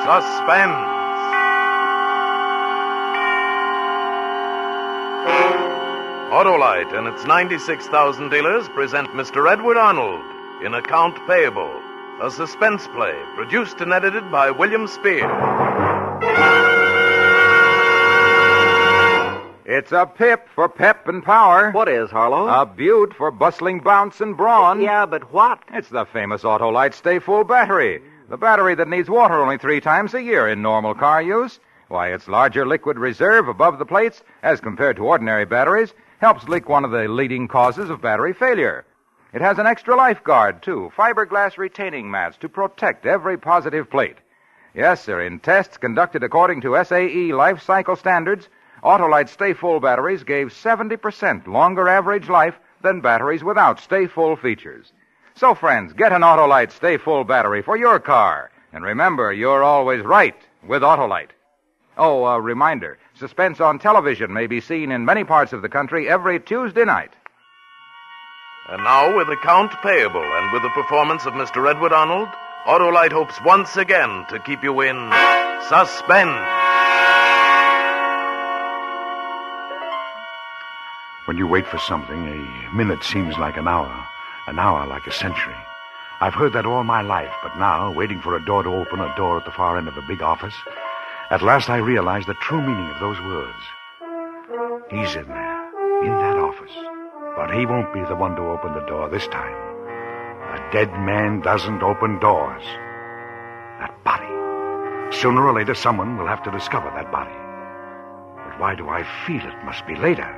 Suspense. Autolite and its 96,000 dealers present Mr. Edward Arnold in Account Payable, a suspense play produced and edited by William Spear. It's a pip for pep and power. What is, Harlow? A beaut for bustling bounce and brawn. Yeah, but what? It's the famous Autolite Stay Full battery. The battery that needs water only 3 times a year in normal car use. Why, its larger liquid reserve above the plates, as compared to ordinary batteries, helps leak one of the leading causes of battery failure. It has an extra life guard, too, fiberglass retaining mats to protect every positive plate. Yes, sir, in tests conducted according to SAE life cycle standards, Autolite Stay Full batteries gave 70% longer average life than batteries without Stay Full features. So, friends, get an Autolite Stay Full battery for your car. And remember, you're always right with Autolite. Oh, a reminder, Suspense on television may be seen in many parts of the country every Tuesday night. And now, with Account Payable and with the performance of Mr. Edward Arnold, Autolite hopes once again to keep you in suspense. When you wait for something, a minute seems like an hour like a century. I've heard that all my life, but now, waiting for a door to open, a door at the far end of a big office, at last I realize the true meaning of those words. He's in there, in that office, but he won't be the one to open the door this time. A dead man doesn't open doors. That body. Sooner or later, someone will have to discover that body. But why do I feel it must be later?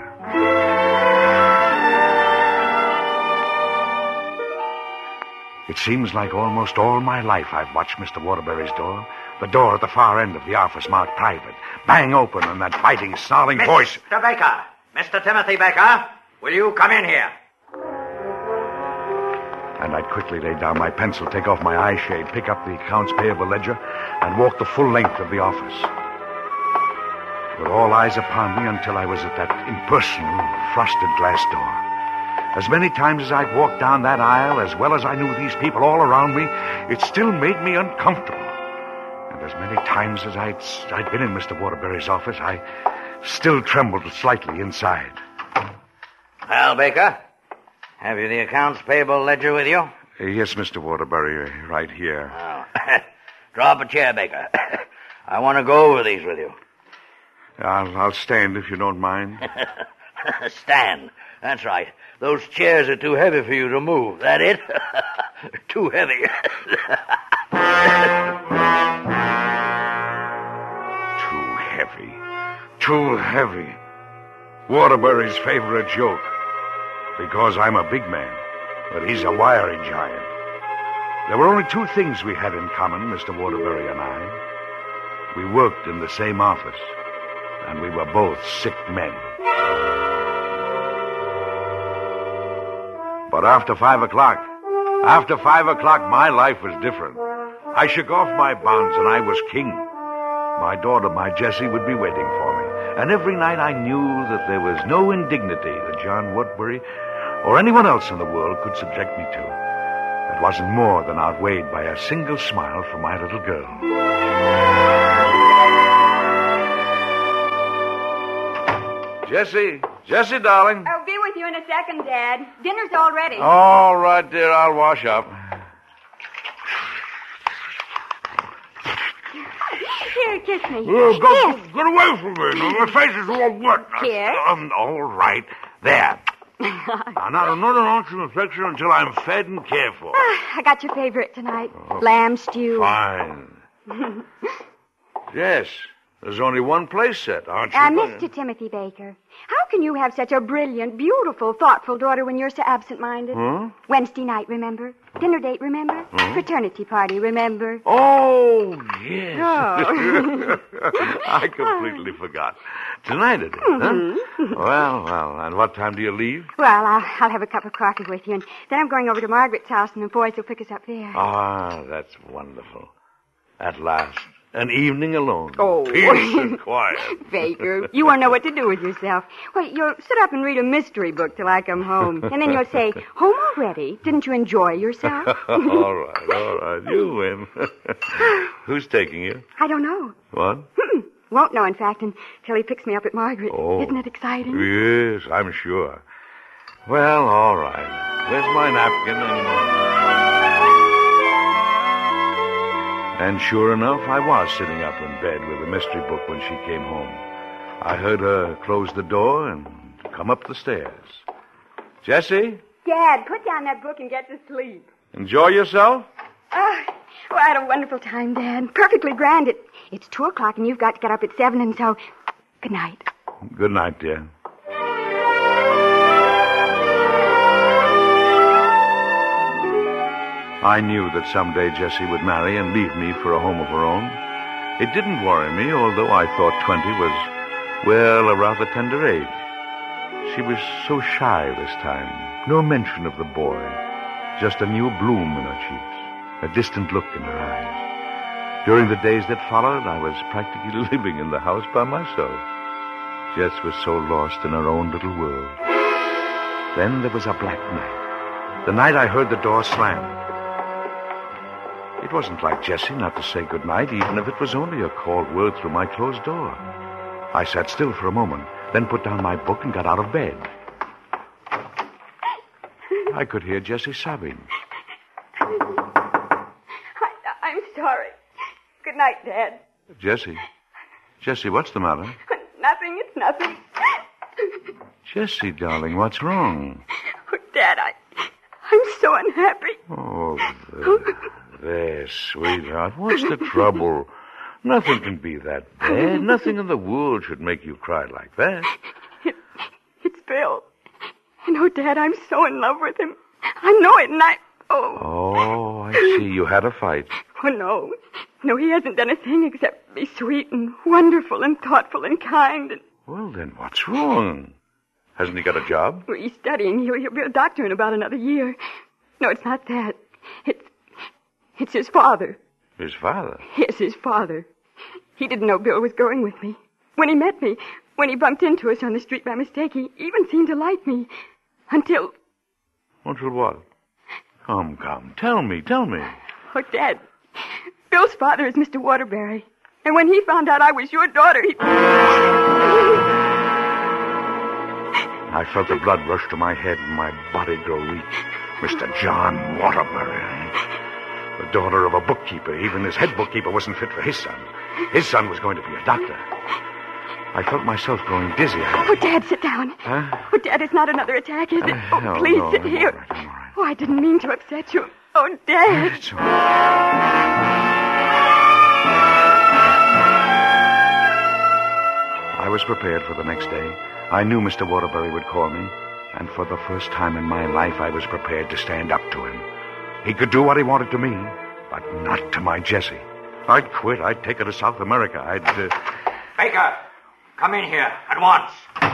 It seems like almost all my life I've watched Mr. Waterbury's door. The door at the far end of the office marked private. Bang open and that biting, snarling voice. Mr. Baker! Mr. Timothy Baker! Will you come in here? And I'd quickly lay down my pencil, take off my eye shade, pick up the accounts payable ledger, and walk the full length of the office. With all eyes upon me until I was at that impersonal, frosted glass door. As many times as I'd walked down that aisle, as well as I knew these people all around me, it still made me uncomfortable. And as many times as I'd been in Mr. Waterbury's office, I still trembled slightly inside. Well, Baker, have you the accounts payable ledger with you? Yes, Mr. Waterbury, right here. Oh. Draw up a chair, Baker. I want to go over these with you. I'll stand if you don't mind. Stand. That's right. Those chairs are too heavy for you to move. That it? Too heavy. Too heavy. Too heavy. Waterbury's favorite joke. Because I'm a big man, but he's a wiry giant. There were only 2 things we had in common, Mr. Waterbury and I. We worked in the same office, and we were both sick men. But after 5 o'clock, my life was different. I shook off my bonds and I was king. My daughter, my Jessie, would be waiting for me. And every night I knew that there was no indignity that John Woodbury or anyone else in the world could subject me to that wasn't more than outweighed by a single smile from my little girl. Jessie, darling. I'll be with you in a second, Dad. Dinner's all ready. All right, dear, I'll wash up. Here, kiss me. Get away from me. My face is all wet. Here. All right. There. Now, not another ounce of affection until I'm fed and cared for. I got your favorite tonight. Lamb stew. Fine. Yes. There's only one place set, aren't you? Mr. Timothy Baker, how can you have such a brilliant, beautiful, thoughtful daughter when you're so absent-minded? Huh? Wednesday night, remember? Dinner date, remember? Fraternity party, remember? Oh, yes. Oh. I completely forgot. Tonight it is, huh? Well, and what time do you leave? Well, I'll have a cup of coffee with you, and then I'm going over to Margaret's house, and the boys will pick us up there. Ah, that's wonderful. At last. An evening alone. Oh. Peace and quiet. Baker, you won't know what to do with yourself. Well, you'll sit up and read a mystery book till I come home. And then you'll say, home already? Didn't you enjoy yourself? All right. You win. Who's taking you? I don't know. What? Won't know, in fact, until he picks me up at Margaret. Oh. Isn't it exciting? Yes, I'm sure. Well, all right. Where's my napkin? And sure enough, I was sitting up in bed with a mystery book when she came home. I heard her close the door and come up the stairs. Jessie? Dad, put down that book and get to sleep. Enjoy yourself? I had a wonderful time, Dad. Perfectly grand. It's 2:00 and you've got to get up at 7, and so good night. Good night, dear. I knew that someday Jessie would marry and leave me for a home of her own. It didn't worry me, although I thought 20 was, well, a rather tender age. She was so shy this time. No mention of the boy. Just a new bloom in her cheeks. A distant look in her eyes. During the days that followed, I was practically living in the house by myself. Jess was so lost in her own little world. Then there was a black night. The night I heard the door slam. It wasn't like Jessie not to say goodnight, even if it was only a cold word through my closed door. I sat still for a moment, then put down my book and got out of bed. I could hear Jessie sobbing. I'm sorry. Good night, Dad. Jessie, what's the matter? Nothing, it's nothing. Jessie, darling, what's wrong? Oh, Dad, I'm so unhappy. Oh, there, sweetheart. What's the trouble? Nothing can be that bad. Nothing in the world should make you cry like that. It's Bill. And oh, Dad, I'm so in love with him. I know it, and Oh, I see. You had a fight. Oh, no. No, he hasn't done a thing except be sweet and wonderful and thoughtful and kind. And Well, then what's wrong? Hasn't he got a job? he's studying. He'll be a doctor in about another year. No, it's not that. It's his father. His father? Yes, his father. He didn't know Bill was going with me. When he met me, when he bumped into us on the street by mistake, he even seemed to like me. Until... Until what? Come. Tell me. Oh, Dad, Bill's father is Mr. Waterbury. And when he found out I was your daughter, he... I felt the blood rush to my head and my body grow weak. Mr. John Waterbury. The daughter of a bookkeeper. Even his head bookkeeper wasn't fit for his son. His son was going to be a doctor. I felt myself growing dizzy. Oh, Dad, sit down. Huh? Oh, Dad, it's not another attack, is it? No, Please no, sit I'm here. all right, I'm all right. Oh, I didn't mean to upset you. Oh, Dad. It's all right. I was prepared for the next day. I knew Mr. Waterbury would call me. And for the first time in my life, I was prepared to stand up to him. He could do what he wanted to me, but not to my Jessie. I'd quit. I'd take her to South America. Baker, come in here at once.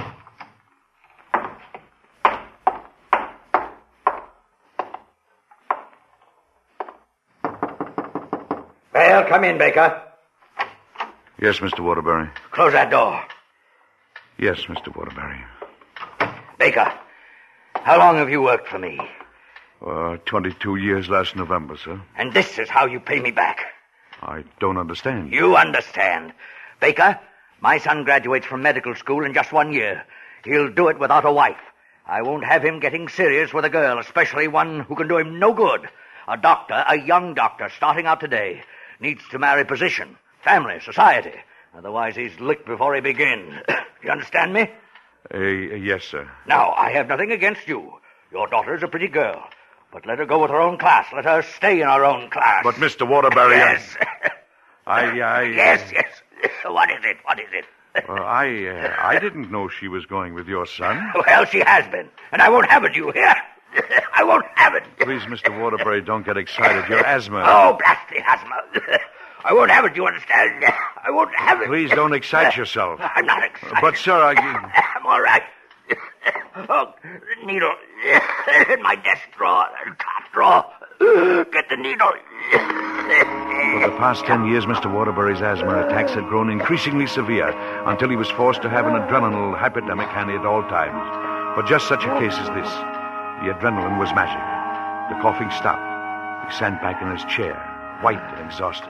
Well, come in, Baker. Yes, Mr. Waterbury. Close that door. Yes, Mr. Waterbury. Baker, how long have you worked for me? 22 years last November, sir. And this is how you pay me back. I don't understand. You understand. Baker, my son graduates from medical school in just 1 year. He'll do it without a wife. I won't have him getting serious with a girl, especially one who can do him no good. A doctor, a young doctor, starting out today, needs to marry position, family, society. Otherwise, he's licked before he begins. You understand me? Yes, sir. Now, I have nothing against you. Your daughter is a pretty girl. But let her go with her own class. Let her stay in her own class. But, Mr. Waterbury... Yes. Yes. What is it? I didn't know she was going with your son. Well, she has been. And I won't have it, you hear? I won't have it. Please, Mr. Waterbury, don't get excited. Your asthma... Oh, blast the asthma. I won't have it, you understand? I won't have it. Please don't excite yourself. I'm not excited. But, sir, I'm all right. Oh, the needle in my desk drawer, top drawer. Get the needle. For the past 10 years, Mr. Waterbury's asthma attacks had grown increasingly severe until he was forced to have an adrenaline hypodermic handy at all times. For just such a case as this, the adrenaline was magic. The coughing stopped. He sank back in his chair, white and exhausted.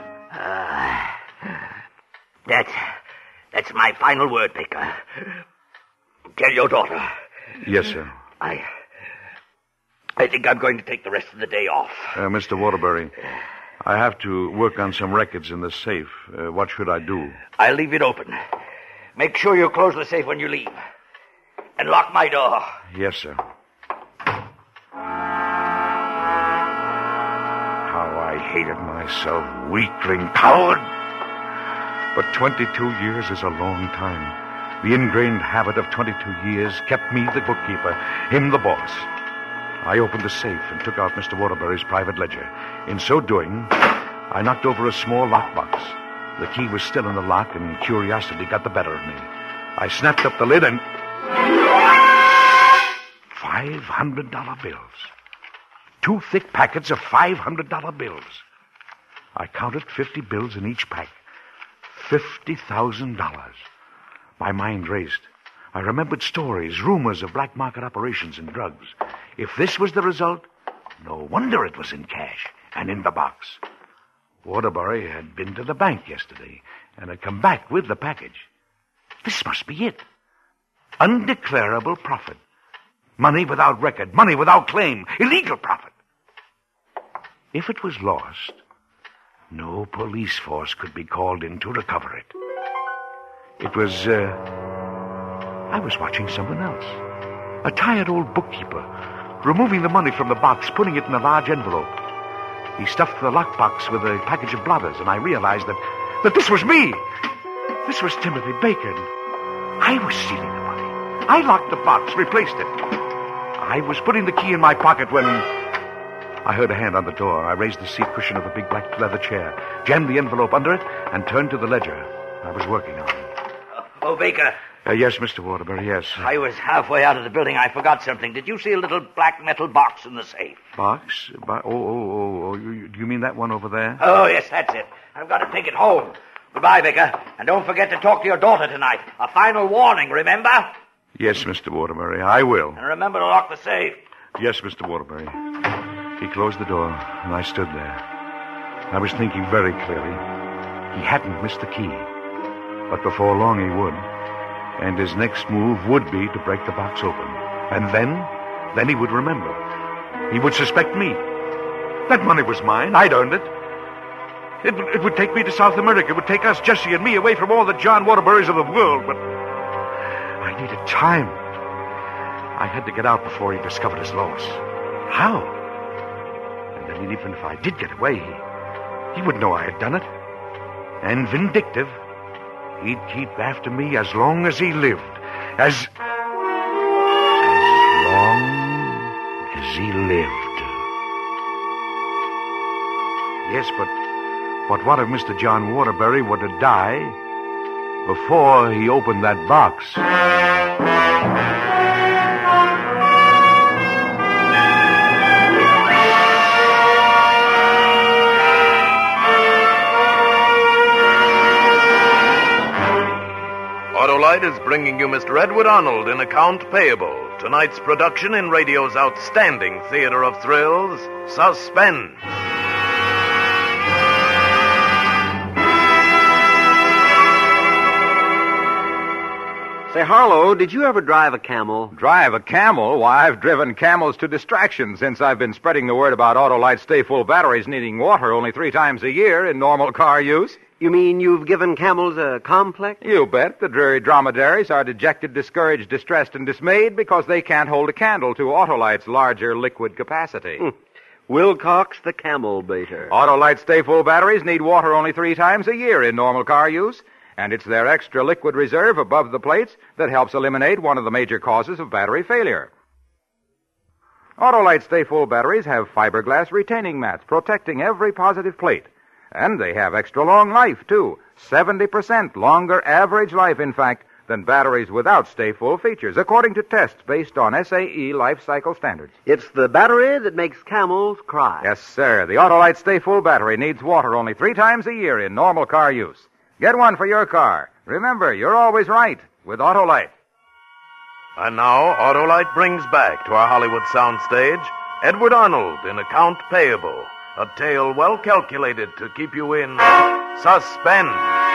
That's my final word, Baker. Tell your daughter. Yes, sir. I think I'm going to take the rest of the day off. Mr. Waterbury, I have to work on some records in the safe. What should I do? I'll leave it open. Make sure you close the safe when you leave. And lock my door. Yes, sir. How I hated myself, weakling, coward. But 22 years is a long time. The ingrained habit of 22 years kept me the bookkeeper, him the boss. I opened the safe and took out Mr. Waterbury's private ledger. In so doing, I knocked over a small lockbox. The key was still in the lock, and curiosity got the better of me. I snapped up the lid and... $500 bills. 2 thick packets of $500 bills. I counted 50 bills in each pack. $50,000. My mind raced. I remembered stories, rumors of black market operations in drugs. If this was the result, no wonder it was in cash and in the box. Waterbury had been to the bank yesterday and had come back with the package. This must be it. Undeclarable profit. Money without record, money without claim, illegal profit. If it was lost, no police force could be called in to recover it. It was, I was watching someone else. A tired old bookkeeper, removing the money from the box, putting it in a large envelope. He stuffed the lockbox with a package of blotters, and I realized that this was me. This was Timothy Bacon. I was stealing the money. I locked the box, replaced it. I was putting the key in my pocket when I heard a hand on the door. I raised the seat cushion of the big black leather chair, jammed the envelope under it, and turned to the ledger I was working on. Oh, Baker. Yes, Mr. Waterbury, yes. I was halfway out of the building. I forgot something. Did you see a little black metal box in the safe? Box? Oh. Do you mean that one over there? Oh, yes, that's it. I've got to take it home. Goodbye, Baker. And don't forget to talk to your daughter tonight. A final warning, remember? Yes, Mr. Waterbury, I will. And remember to lock the safe. Yes, Mr. Waterbury. He closed the door, and I stood there. I was thinking very clearly. He hadn't missed the key. But before long he would. And his next move would be to break the box open. And then he would remember. He would suspect me. That money was mine. I'd earned it. It would take me to South America. It would take us, Jesse and me, away from all the John Waterburys of the world. But I needed time. I had to get out before he discovered his loss. How? And then even if I did get away, he would know I had done it. And vindictive, he'd keep after me as long as he lived. As long as he lived. Yes, but what if Mr. John Waterbury were to die before he opened that box? Autolite is bringing you Mr. Edward Arnold in Account Payable, tonight's production in radio's outstanding theater of thrills, Suspense. Say, Harlow, did you ever drive a camel? Drive a camel? Why, I've driven camels to distraction since I've been spreading the word about Autolite Stay Full batteries needing water only 3 times a year in normal car use. You mean you've given camels a complex? You bet. The dreary dromedaries are dejected, discouraged, distressed, and dismayed because they can't hold a candle to Autolite's larger liquid capacity. Wilcox the camel baiter. Autolite Stay Full batteries need water only 3 times a year in normal car use, and it's their extra liquid reserve above the plates that helps eliminate one of the major causes of battery failure. Autolite Stay Full batteries have fiberglass retaining mats protecting every positive plate. And they have extra long life, too. 70% longer average life, in fact, than batteries without Stay Full features, according to tests based on SAE life cycle standards. It's the battery that makes camels cry. Yes, sir. The Autolite Stay Full battery needs water only 3 times a year in normal car use. Get one for your car. Remember, you're always right with Autolite. And now, Autolite brings back to our Hollywood soundstage Edward Arnold in Account Payable, a tale well calculated to keep you in suspense.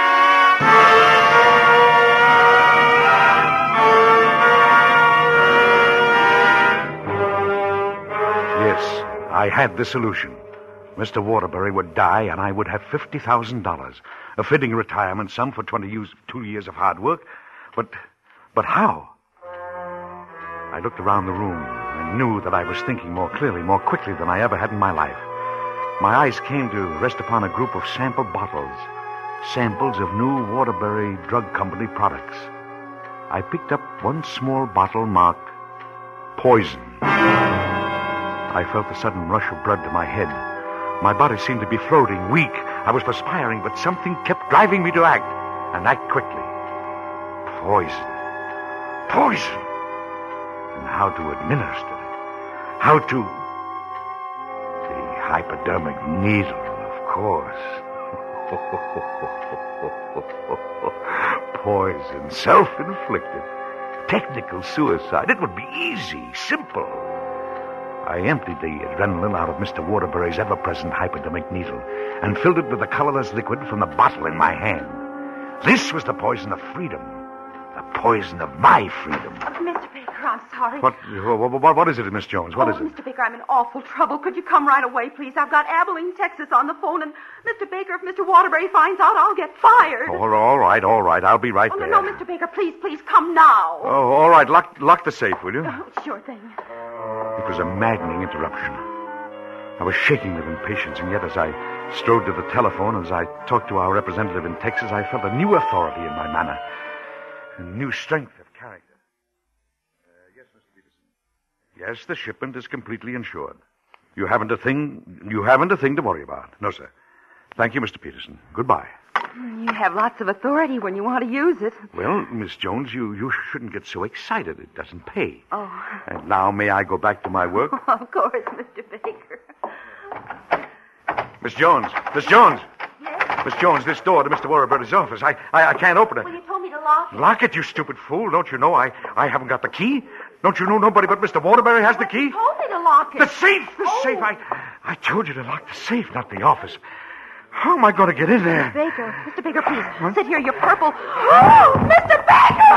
Yes, I had the solution. Mr. Waterbury would die, and I would have $50,000, a fitting retirement sum for 2 years of hard work. But how? I looked around the room and knew that I was thinking more clearly, more quickly than I ever had in my life. My eyes came to rest upon a group of sample bottles, samples of new Waterbury Drug Company products. I picked up one small bottle marked Poison. I felt a sudden rush of blood to my head. My body seemed to be floating, weak. I was perspiring, but something kept driving me to act, and act quickly. Poison. Poison. And how to administer it. How to... The hypodermic needle, of course. Poison, self-inflicted. Technical suicide. It would be easy, simple. I emptied the adrenaline out of Mr. Waterbury's ever-present hypodermic needle and filled it with the colorless liquid from the bottle in my hand. This was the poison of freedom. The poison of my freedom. Mr. Baker, I'm sorry. What is it, Miss Jones? What is it? Mr. Baker, I'm in awful trouble. Could you come right away, please? I've got Abilene, Texas on the phone, and Mr. Baker, if Mr. Waterbury finds out, I'll get fired. All right. I'll be right there. No, Mr. Baker, please come now. Oh, all right. Lock the safe, will you? Sure thing. It was a maddening interruption. I was shaking with impatience, and yet as I strode to the telephone, as I talked to our representative in Texas, I felt a new authority in my manner, a new strength of character. Yes, Mr. Peterson. Yes, the shipment is completely insured. You haven't a thing to worry about. No, sir. Thank you, Mr. Peterson. Goodbye. You have lots of authority when you want to use it. Well, Miss Jones, you shouldn't get so excited. It doesn't pay. Oh. And now may I go back to my work? Of course, Mr. Baker. Miss Jones! Miss Jones! Yes? Miss Jones, this door to Mr. Waterbury's office. I can't open it. Well, you told me to lock it. Lock it, you stupid fool. Don't you know I haven't got the key? Don't you know nobody but Mr. Waterbury has the key? You told me to lock it. The safe! The safe! I told you to lock the safe, not the office. How am I going to get in there? Mr. Baker, please. Sit here. You're purple. Oh, Mr. Baker!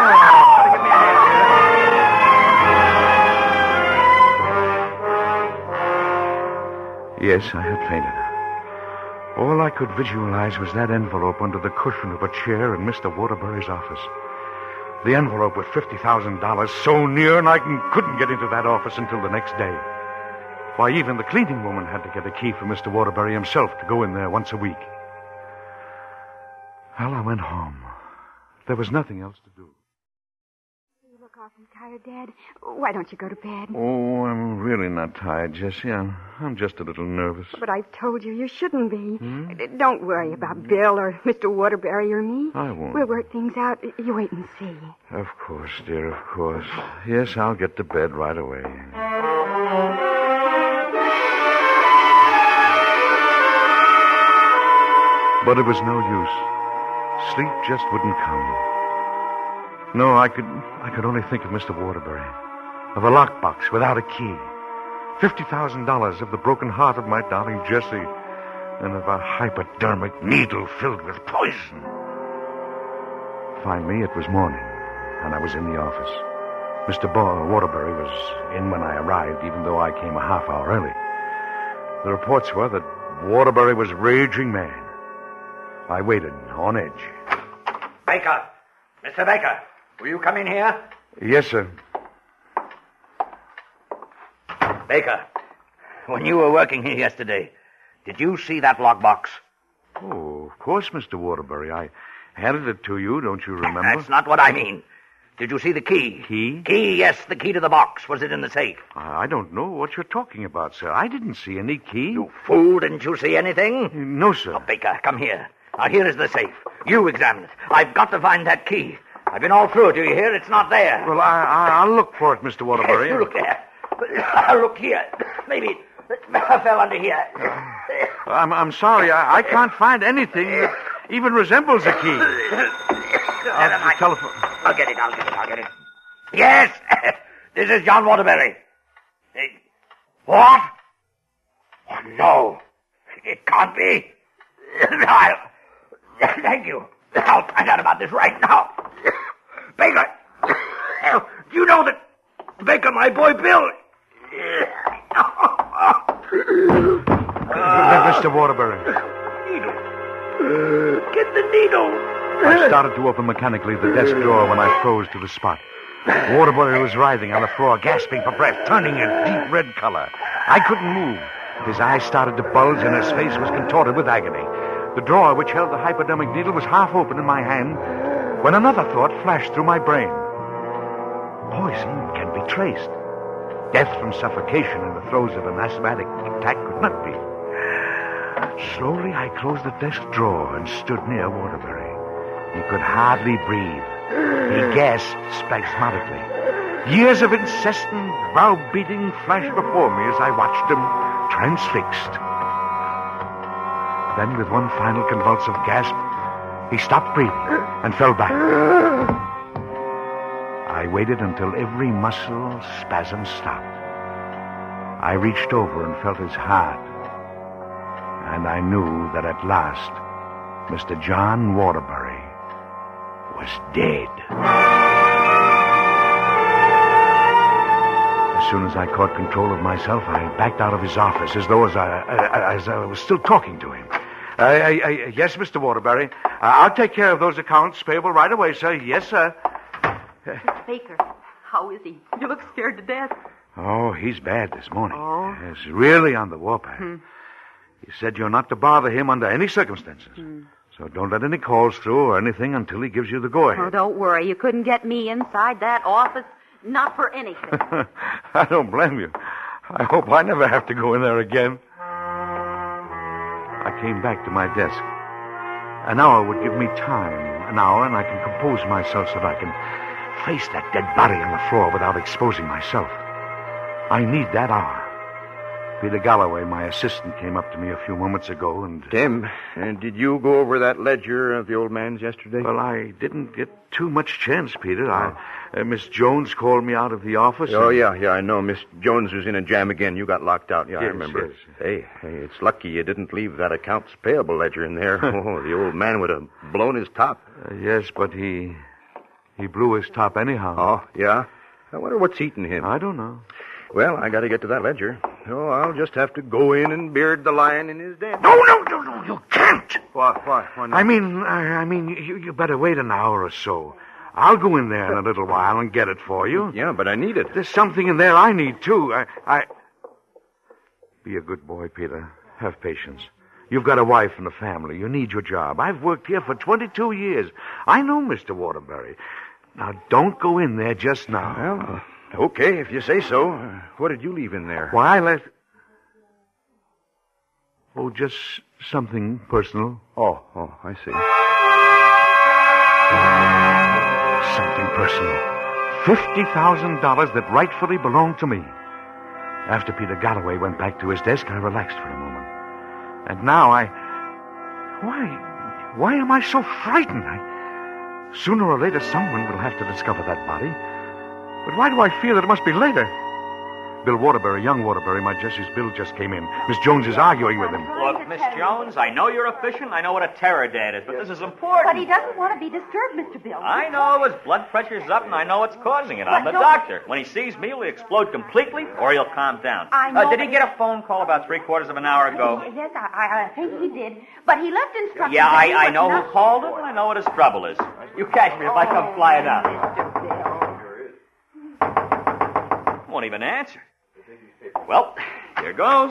Yes, I had fainted. All I could visualize was that envelope under the cushion of a chair in Mr. Waterbury's office. The envelope with $50,000 so near, and I couldn't get into that office until the next day. Why, even the cleaning woman had to get a key for Mr. Waterbury himself to go in there once a week. Well, I went home. There was nothing else to do. You look awfully tired, Dad. Why don't you go to bed? Oh, I'm really not tired, Jessie. I'm just a little nervous. But I've told you shouldn't be. Don't worry about Bill or Mr. Waterbury or me. I won't. We'll work things out. You wait and see. Of course, dear, of course. Yes, I'll get to bed right away. But it was no use. Sleep just wouldn't come. No, I could only think of Mr. Waterbury, of a lockbox without a key, $50,000 of the broken heart of my darling Jessie, and of a hypodermic needle filled with poison. Finally, it was morning, and I was in the office. Mr. Waterbury was in when I arrived, even though I came a half hour early. The reports were that Waterbury was raging mad. I waited, on edge. Baker! Mr. Baker, will you come in here? Yes, sir. Baker, when you were working here yesterday, did you see that lockbox? Oh, of course, Mr. Waterbury. I handed it to you, don't you remember? That's not what I mean. Did you see the key? Key? Key, yes, the key to the box. Was it in the safe? I don't know what you're talking about, sir. I didn't see any key. You fool, didn't you see anything? No, sir. Oh, Baker, come here. Now, here is the safe. You examine it. I've got to find that key. I've been all through it, do you hear? It's not there. Well, I'll look for it, Mr. Waterbury. Yes, you look there. I'll look here. Maybe I fell under here. I'm sorry. I can't find anything that even resembles a key. The telephone. I'll get it. Yes! This is John Waterbury. What? Oh, no. It can't be. Thank you. I'll find out about this right now. Baker! Do you know that Baker, my boy Bill... Mr. Waterbury. Needle. Get the needle. I started to open mechanically the desk drawer when I froze to the spot. Waterbury was writhing on the floor, gasping for breath, turning a deep red color. I couldn't move. His eyes started to bulge, and his face was contorted with agony. The drawer which held the hypodermic needle was half open in my hand when another thought flashed through my brain. Poison can be traced. Death from suffocation in the throes of an asthmatic attack could not be. Slowly, I closed the desk drawer and stood near Waterbury. He could hardly breathe. He gasped spasmodically. Years of incessant brow-beating flashed before me as I watched him transfixed. Then, with one final convulsive gasp, he stopped breathing and fell back. I waited until every muscle spasm stopped. I reached over and felt his heart, and I knew that at last Mr. John Waterbury was dead. As soon as I caught control of myself, I backed out of his office as though I was still talking to him. Yes, Mr. Waterbury. I'll take care of those accounts payable right away, sir. Yes, sir. Mr. Baker, how is he? You look scared to death. Oh, he's bad this morning. Oh? He's really on the warpath. He said you're not to bother him under any circumstances. So don't let any calls through or anything until he gives you the go-ahead. Oh, don't worry. You couldn't get me inside that office. Not for anything. I don't blame you. I hope I never have to go in there again. I came back to my desk. An hour would give me time. An hour, and I can compose myself so that I can face that dead body on the floor without exposing myself. I need that hour. Peter Galloway, my assistant, came up to me a few moments ago and... Tim, did you go over that ledger of the old man's yesterday? Well, I didn't get too much chance, Peter. Miss Jones called me out of the office. Oh, yeah, I know. Miss Jones was in a jam again. You got locked out. Yeah, Yes, I remember. yes. Hey, it's lucky you didn't leave that accounts payable ledger in there. Oh, the old man would have blown his top. Yes, but he blew his top anyhow. Oh, yeah? I wonder what's eating him. I don't know. Well, I got to get to that ledger. Oh, I'll just have to go in and beard the lion in his den. No, you can't. What? Why not? I mean, you better wait an hour or so. I'll go in there in a little while and get it for you. Yeah, but I need it. There's something in there I need, too. Be a good boy, Peter. Have patience. You've got a wife and a family. You need your job. I've worked here for 22 years. I know Mr. Waterbury. Now, don't go in there just now. Well, okay, if you say so. What did you leave in there? Why, Oh, just something personal. Oh, I see. Something personal. $50,000 that rightfully belonged to me. After Peter Galloway went back to his desk, I relaxed for a moment. And now Why am I so frightened? Sooner or later, someone will have to discover that body. But why do I feel that it must be later? Bill Waterbury, young Waterbury, my Jesse's bill just came in. Miss Jones is arguing with him. Look, Miss Jones, I know you're efficient. I know what a terror dad is, but this is important. But he doesn't want to be disturbed, Mr. Bill. I know his blood pressure's up, and I know what's causing it. I'm the doctor. When he sees me, he'll explode completely, or he'll calm down. I know, did he get a phone call about 3/4 of an hour ago? Yes, I think he did. But he left instructions. Yeah, I know who called him, and I know what his trouble is. You catch me if I come flying out. Won't even answer. Well, here goes.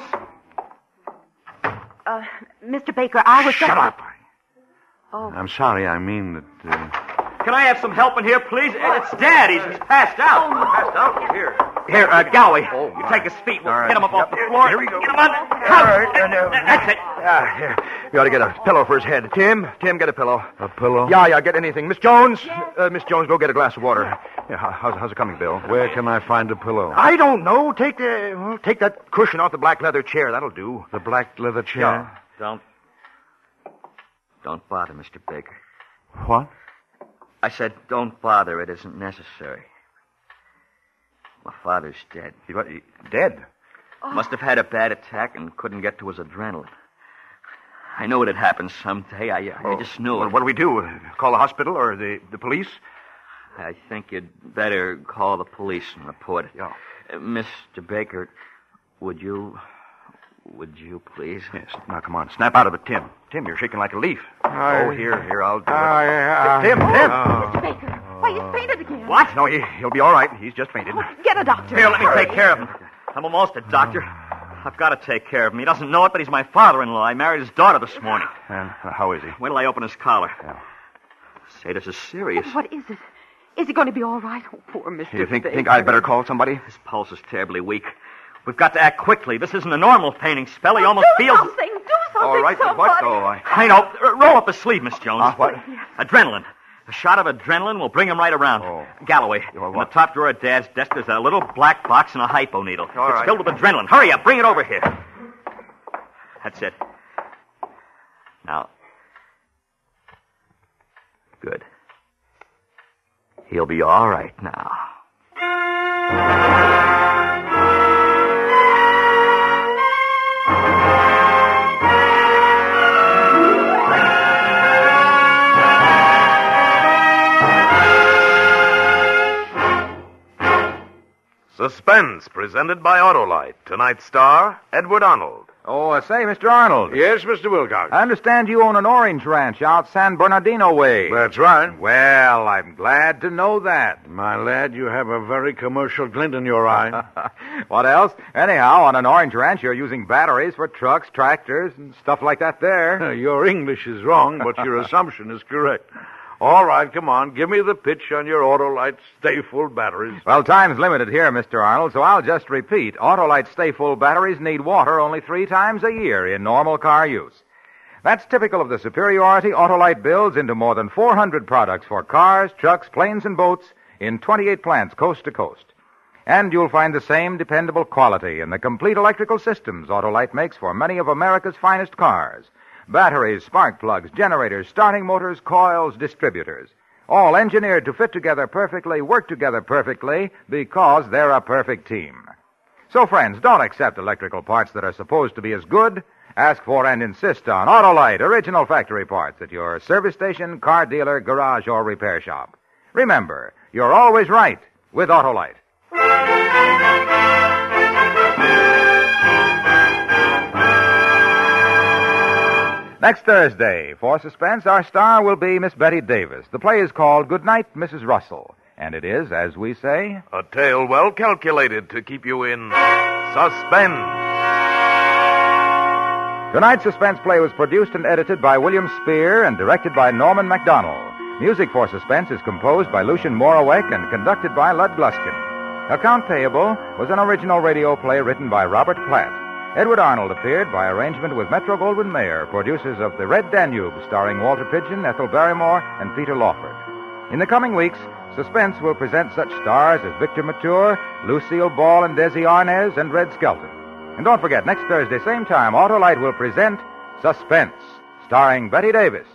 Mr. Baker, I was... Shut up. Oh. I'm sorry, I mean that... Can I have some help in here, please? It's Dad. He's passed out. Passed out? Here. Here, Galloway. You take his feet. We'll get him up off the floor. Here we go. Get him on. That's it. Here. You ought to get a pillow for his head. Tim, get a pillow. A pillow? Yeah, get anything. Miss Jones, Miss Jones, go get a glass of water. Yeah, how's it coming, Bill? Where can I find a pillow? I don't know. Take that cushion off the black leather chair. That'll do. The black leather chair? Yeah. Don't bother, Mr. Baker. What? I said don't bother. It isn't necessary. My father's dead. Dead? Must have had a bad attack and couldn't get to his adrenaline. I knew it had happened someday. I just knew Well, it. what do we do? Call the hospital or the police? I think you'd better call the police and report it. Yeah. Mr. Baker, would you please? Yes. Now, come on. Snap out of it, Tim. Tim, you're shaking like a leaf. Here, I'll do it. Tim! Mr. Baker, why, he's fainted again. What? No, he'll be all right. He's just fainted. Get a doctor. Here, let me take care of him. I'm almost a doctor. I've got to take care of him. He doesn't know it, but he's my father-in-law. I married his daughter this morning. How is he? Wait till I open his collar. Yeah. Say, this is serious. What is it? Is he going to be all right? Oh, poor Mr. You think Baker. I'd better call somebody? His pulse is terribly weak. We've got to act quickly. This isn't a normal fainting spell. He almost do feels... Something. Do something, All right, but what, though? I know. Roll up his sleeve, Miss Jones. What? Adrenaline. A shot of adrenaline will bring him right around. Oh. Galloway, Oh, in the what? top drawer of Dad's desk, there's a little black box and a hypo needle. All it's right. filled with adrenaline. Hurry up. Bring it over here. That's it. Now. Good. He'll be all right now. Suspense, presented by Autolite. Tonight's star, Edward Arnold. Oh, say, Mr. Arnold. Yes, Mr. Wilcox. I understand you own an orange ranch out San Bernardino way. That's right. Well, I'm glad to know that. My lad, you have a very commercial glint in your eye. What else? Anyhow, on an orange ranch, you're using batteries for trucks, tractors, and stuff like that there. Your English is wrong, but your assumption is correct. All right, come on. Give me the pitch on your Autolite Stay Full batteries. Well, time's limited here, Mr. Arnold, so I'll just repeat. Autolite Stay Full batteries need water only 3 times a year in normal car use. That's typical of the superiority Autolite builds into more than 400 products for cars, trucks, planes, and boats in 28 plants coast to coast. And you'll find the same dependable quality in the complete electrical systems Autolite makes for many of America's finest cars. Batteries, spark plugs, generators, starting motors, coils, distributors. All engineered to fit together perfectly, work together perfectly, because they're a perfect team. So, friends, don't accept electrical parts that are supposed to be as good. Ask for and insist on Autolite original factory parts at your service station, car dealer, garage, or repair shop. Remember, you're always right with Autolite. Next Thursday, for Suspense, our star will be Miss Betty Davis. The play is called Goodnight, Mrs. Russell. And it is, as we say... A tale well calculated to keep you in suspense. Tonight's Suspense play was produced and edited by William Spear and directed by Norman MacDonald. Music for Suspense is composed by Lucien Morawek and conducted by Lud Gluskin. Account Payable was an original radio play written by Robert Platt. Edward Arnold appeared by arrangement with Metro-Goldwyn-Mayer, producers of The Red Danube, starring Walter Pidgeon, Ethel Barrymore, and Peter Lawford. In the coming weeks, Suspense will present such stars as Victor Mature, Lucille Ball and Desi Arnaz, and Red Skelton. And don't forget, next Thursday, same time, Autolite will present Suspense, starring Betty Davis.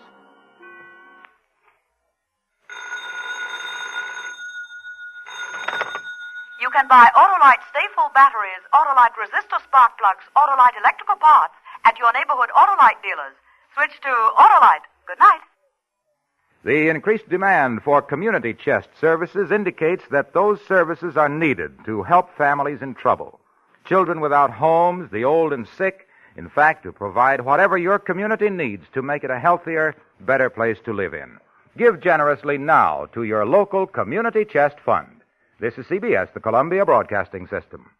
You can buy Autolite Stay Full batteries, Autolite resistor spark plugs, Autolite electrical parts at your neighborhood Autolite dealers. Switch to Autolite. Good night. The increased demand for community chest services indicates that those services are needed to help families in trouble. Children without homes, the old and sick, in fact, to provide whatever your community needs to make it a healthier, better place to live in. Give generously now to your local Community Chest Fund. This is CBS, the Columbia Broadcasting System.